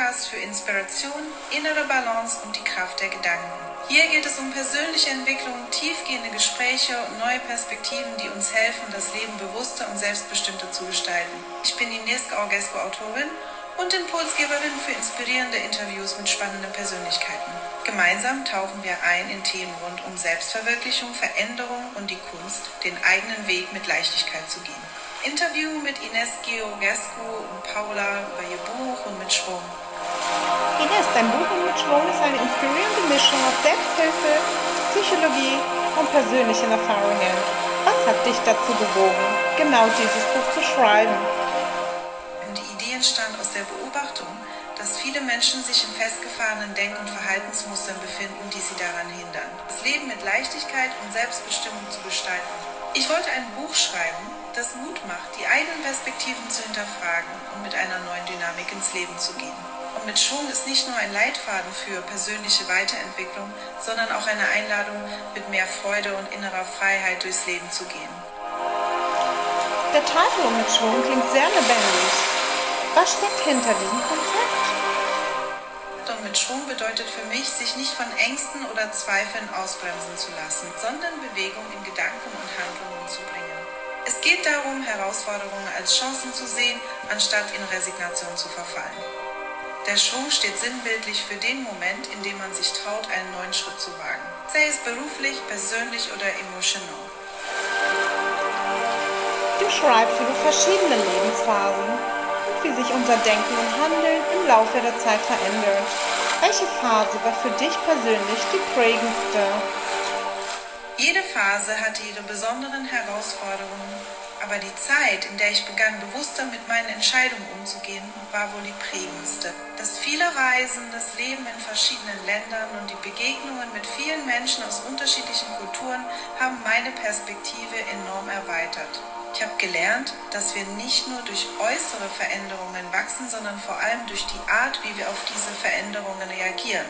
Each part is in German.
Podcast für Inspiration, innere Balance und die Kraft der Gedanken. Hier geht es um persönliche Entwicklung, tiefgehende Gespräche und neue Perspektiven, die uns helfen, das Leben bewusster und selbstbestimmter zu gestalten. Ich bin Ines Gaurgescu, Autorin und Impulsgeberin für inspirierende Interviews mit spannenden Persönlichkeiten. Gemeinsam tauchen wir ein in Themen rund um Selbstverwirklichung, Veränderung und die Kunst, den eigenen Weg mit Leichtigkeit zu gehen. Interview mit Ines Gaurgescu und Paula über ihr Buch und mit Schwung. Ines, dein Buch und mit Schwung ist eine inspirierende Mischung aus Selbsthilfe, Psychologie und persönlichen Erfahrungen. Was hat dich dazu bewogen, genau dieses Buch zu schreiben? Die Idee entstand aus der Beobachtung, dass viele Menschen sich in festgefahrenen Denk- und Verhaltensmustern befinden, die sie daran hindern, das Leben mit Leichtigkeit und Selbstbestimmung zu gestalten. Ich wollte ein Buch schreiben, das Mut macht, die eigenen Perspektiven zu hinterfragen und mit einer neuen Dynamik ins Leben zu gehen. Und mit Schwung ist nicht nur ein Leitfaden für persönliche Weiterentwicklung, sondern auch eine Einladung, mit mehr Freude und innerer Freiheit durchs Leben zu gehen. Der Titel mit Schwung klingt sehr lebendig. Was steckt hinter diesem Konzept? Und mit Schwung bedeutet für mich, sich nicht von Ängsten oder Zweifeln ausbremsen zu lassen, sondern Bewegung in Gedanken und Handlungen zu bringen. Es geht darum, Herausforderungen als Chancen zu sehen, anstatt in Resignation zu verfallen. Der Schwung steht sinnbildlich für den Moment, in dem man sich traut, einen neuen Schritt zu wagen. Sei es beruflich, persönlich oder emotional. Du schreibst über verschiedene Lebensphasen und wie sich unser Denken und Handeln im Laufe der Zeit verändert. Welche Phase war für dich persönlich die prägendste? Jede Phase hatte ihre besonderen Herausforderungen, aber die Zeit, in der ich begann, bewusster mit meinen Entscheidungen umzugehen, war wohl die prägendste. Das viele Reisen, das Leben in verschiedenen Ländern und die Begegnungen mit vielen Menschen aus unterschiedlichen Kulturen haben meine Perspektive enorm erweitert. Ich habe gelernt, dass wir nicht nur durch äußere Veränderungen wachsen, sondern vor allem durch die Art, wie wir auf diese Veränderungen reagieren.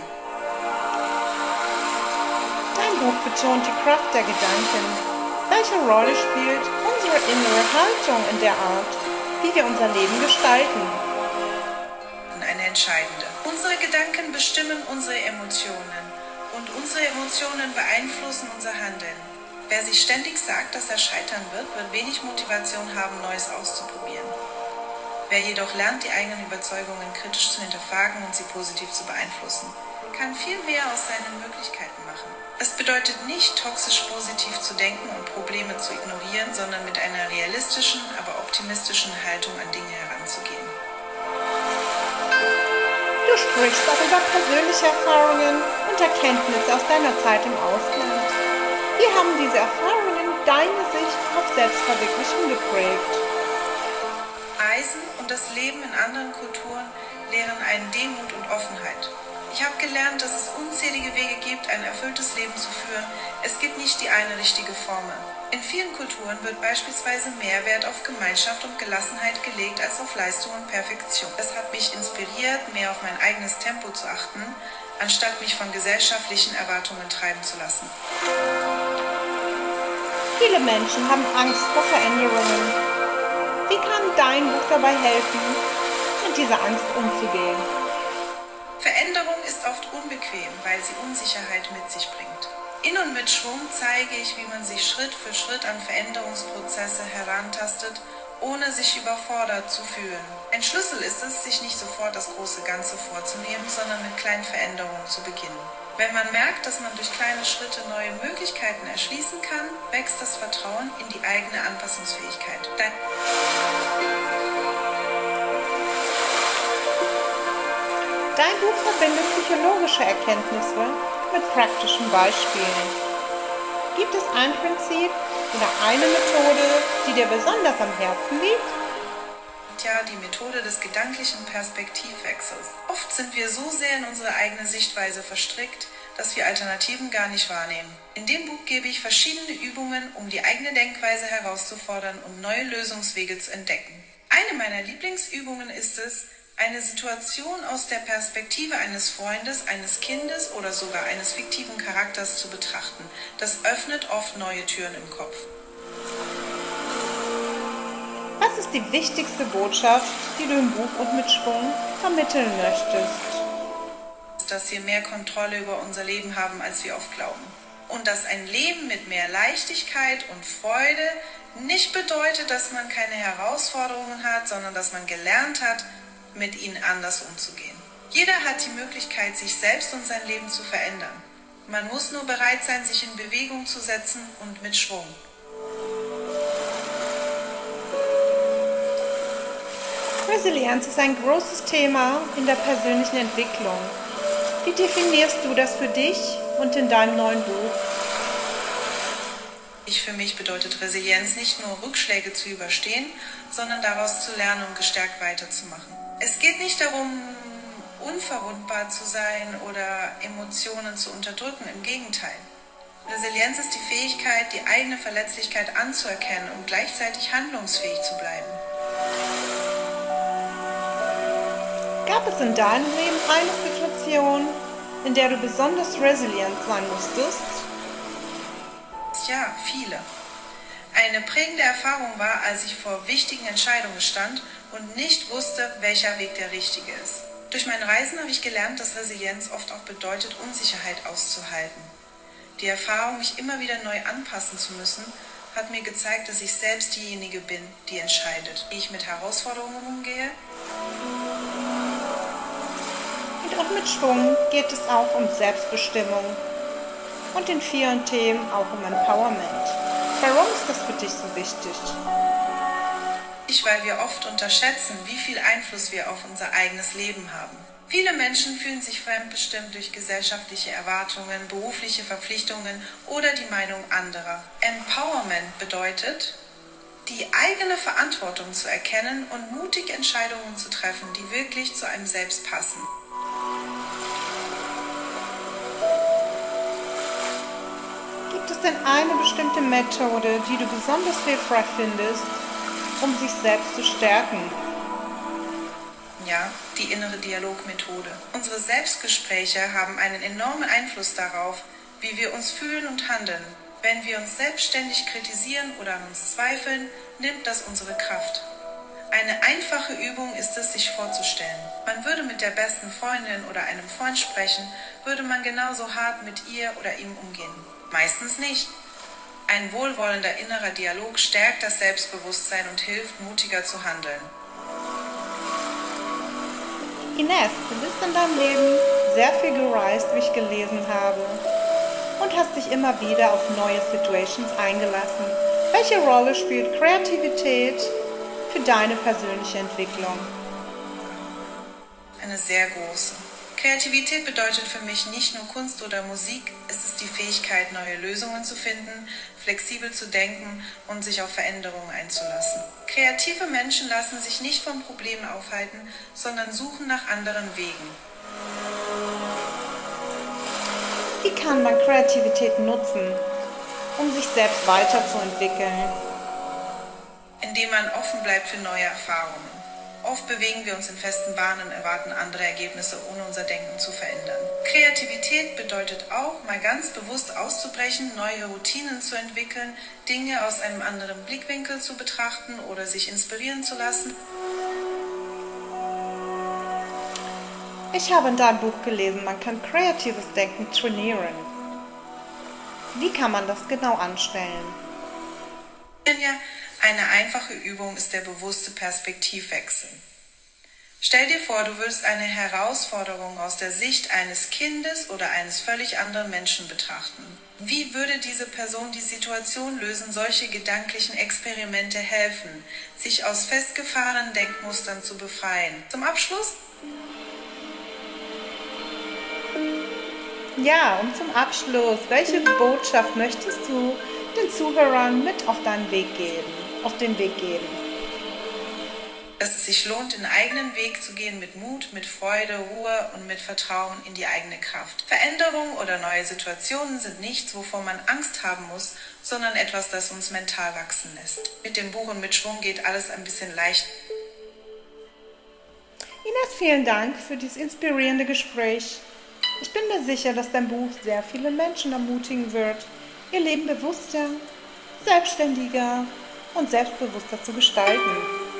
Dein Buch betont die Kraft der Gedanken. Welche Rolle spielt unsere innere Haltung in der Art, wie wir unser Leben gestalten? Eine entscheidende. Unsere Gedanken bestimmen unsere Emotionen und unsere Emotionen beeinflussen unser Handeln. Wer sich ständig sagt, dass er scheitern wird, wird wenig Motivation haben, Neues auszuprobieren. Wer jedoch lernt, die eigenen Überzeugungen kritisch zu hinterfragen und sie positiv zu beeinflussen, kann viel mehr aus seinen Möglichkeiten machen. Es bedeutet nicht, toxisch positiv zu denken und Probleme zu ignorieren, sondern mit einer realistischen, aber optimistischen Haltung an Dinge heranzugehen. Du sprichst auch über persönliche Erfahrungen und Erkenntnisse aus deiner Zeit im Ausland. Wie haben diese Erfahrungen deine Sicht auf Selbstverwirklichung geprägt? Reisen und das Leben in anderen Kulturen lehren einen Demut und Offenheit. Ich habe gelernt, dass es unzählige Wege gibt, ein erfülltes Leben zu führen. Es gibt nicht die eine richtige Formel. In vielen Kulturen wird beispielsweise mehr Wert auf Gemeinschaft und Gelassenheit gelegt als auf Leistung und Perfektion. Das hat mich inspiriert, mehr auf mein eigenes Tempo zu achten, anstatt mich von gesellschaftlichen Erwartungen treiben zu lassen. Viele Menschen haben Angst vor Veränderungen. Wie kann dein Buch dabei helfen, mit dieser Angst umzugehen? Veränderung ist oft unbequem, weil sie Unsicherheit mit sich bringt. In und mit Schwung zeige ich, wie man sich Schritt für Schritt an Veränderungsprozesse herantastet, ohne sich überfordert zu fühlen. Ein Schlüssel ist es, sich nicht sofort das große Ganze vorzunehmen, sondern mit kleinen Veränderungen zu beginnen. Wenn man merkt, dass man durch kleine Schritte neue Möglichkeiten erschließen kann, wächst das Vertrauen in die eigene Anpassungsfähigkeit. Dein Buch verbindet psychologische Erkenntnisse mit praktischen Beispielen. Gibt es ein Prinzip oder eine Methode, die dir besonders am Herzen liegt? Ja, die Methode des gedanklichen Perspektivwechsels. Oft sind wir so sehr in unsere eigene Sichtweise verstrickt, dass wir Alternativen gar nicht wahrnehmen. In dem Buch gebe ich verschiedene Übungen, um die eigene Denkweise herauszufordern und neue Lösungswege zu entdecken. Eine meiner Lieblingsübungen ist es, eine Situation aus der Perspektive eines Freundes, eines Kindes oder sogar eines fiktiven Charakters zu betrachten. Das öffnet oft neue Türen im Kopf. Was ist die wichtigste Botschaft, die du im Buch und mit Schwung vermitteln möchtest? Dass wir mehr Kontrolle über unser Leben haben, als wir oft glauben. Und dass ein Leben mit mehr Leichtigkeit und Freude nicht bedeutet, dass man keine Herausforderungen hat, sondern dass man gelernt hat, mit ihnen anders umzugehen. Jeder hat die Möglichkeit, sich selbst und sein Leben zu verändern. Man muss nur bereit sein, sich in Bewegung zu setzen und mit Schwung. Resilienz ist ein großes Thema in der persönlichen Entwicklung. Wie definierst du das für dich und in deinem neuen Buch? Für mich bedeutet Resilienz nicht nur Rückschläge zu überstehen, sondern daraus zu lernen und gestärkt weiterzumachen. Es geht nicht darum, unverwundbar zu sein oder Emotionen zu unterdrücken, im Gegenteil. Resilienz ist die Fähigkeit, die eigene Verletzlichkeit anzuerkennen und gleichzeitig handlungsfähig zu bleiben. Gab es in deinem Leben eine Situation, in der du besonders resilient sein musstest? Ja, viele. Eine prägende Erfahrung war, als ich vor wichtigen Entscheidungen stand und nicht wusste, welcher Weg der richtige ist. Durch mein Reisen habe ich gelernt, dass Resilienz oft auch bedeutet, Unsicherheit auszuhalten. Die Erfahrung, mich immer wieder neu anpassen zu müssen, hat mir gezeigt, dass ich selbst diejenige bin, die entscheidet, wie ich mit Herausforderungen umgehe. Und auch mit Schwung geht es auch um Selbstbestimmung und in vielen Themen auch um Empowerment. Warum ist das für dich so wichtig? Weil wir oft unterschätzen, wie viel Einfluss wir auf unser eigenes Leben haben. Viele Menschen fühlen sich fremdbestimmt durch gesellschaftliche Erwartungen, berufliche Verpflichtungen oder die Meinung anderer. Empowerment bedeutet, die eigene Verantwortung zu erkennen und mutig Entscheidungen zu treffen, die wirklich zu einem selbst passen. Gibt es denn eine bestimmte Methode, die du besonders hilfreich findest, um sich selbst zu stärken? Ja, die innere Dialogmethode. Unsere Selbstgespräche haben einen enormen Einfluss darauf, wie wir uns fühlen und handeln. Wenn wir uns selbstständig kritisieren oder an uns zweifeln, nimmt das unsere Kraft. Eine einfache Übung ist es, sich vorzustellen. Man würde mit der besten Freundin oder einem Freund sprechen, würde man genauso hart mit ihr oder ihm umgehen. Meistens nicht. Ein wohlwollender innerer Dialog stärkt das Selbstbewusstsein und hilft, mutiger zu handeln. Ines, du bist in deinem Leben sehr viel gereist, wie ich gelesen habe, und hast dich immer wieder auf neue Situations eingelassen. Welche Rolle spielt Kreativität für deine persönliche Entwicklung? Eine sehr große. Kreativität bedeutet für mich nicht nur Kunst oder Musik, es ist die Fähigkeit, neue Lösungen zu finden, flexibel zu denken und sich auf Veränderungen einzulassen. Kreative Menschen lassen sich nicht von Problemen aufhalten, sondern suchen nach anderen Wegen. Wie kann man Kreativität nutzen, um sich selbst weiterzuentwickeln? Indem man offen bleibt für neue Erfahrungen. Oft bewegen wir uns in festen Bahnen und erwarten andere Ergebnisse, ohne unser Denken zu verändern. Kreativität bedeutet auch, mal ganz bewusst auszubrechen, neue Routinen zu entwickeln, Dinge aus einem anderen Blickwinkel zu betrachten oder sich inspirieren zu lassen. Ich habe in deinem Buch gelesen, man kann kreatives Denken trainieren. Wie kann man das genau anstellen? Eine einfache Übung ist der bewusste Perspektivwechsel. Stell dir vor, du würdest eine Herausforderung aus der Sicht eines Kindes oder eines völlig anderen Menschen betrachten. Wie würde diese Person die Situation lösen? Solche gedanklichen Experimente helfen, sich aus festgefahrenen Denkmustern zu befreien. Zum Abschluss? Ja, und zum Abschluss, welche Botschaft möchtest du den Zuhörern mit auf den Weg geben? Dass es sich lohnt, den eigenen Weg zu gehen mit Mut, mit Freude, Ruhe und mit Vertrauen in die eigene Kraft. Veränderungen oder neue Situationen sind nichts, wovor man Angst haben muss, sondern etwas, das uns mental wachsen lässt. Mit dem Buch und mit Schwung geht alles ein bisschen leicht. Ines, vielen Dank für dieses inspirierende Gespräch. Ich bin mir sicher, dass dein Buch sehr viele Menschen ermutigen wird, ihr Leben bewusster, selbstständiger und selbstbewusster zu gestalten.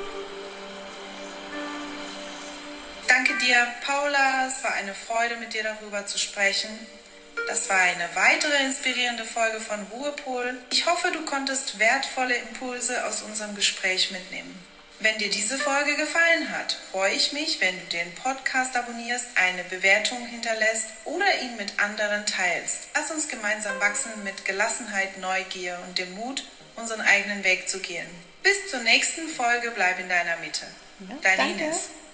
Danke dir, Paula. Es war eine Freude, mit dir darüber zu sprechen. Das war eine weitere inspirierende Folge von Ruhepol. Ich hoffe, du konntest wertvolle Impulse aus unserem Gespräch mitnehmen. Wenn dir diese Folge gefallen hat, freue ich mich, wenn du den Podcast abonnierst, eine Bewertung hinterlässt oder ihn mit anderen teilst. Lass uns gemeinsam wachsen mit Gelassenheit, Neugier und dem Mut, unseren eigenen Weg zu gehen. Bis zur nächsten Folge, bleib in deiner Mitte. Ja, Deine danke. Ines.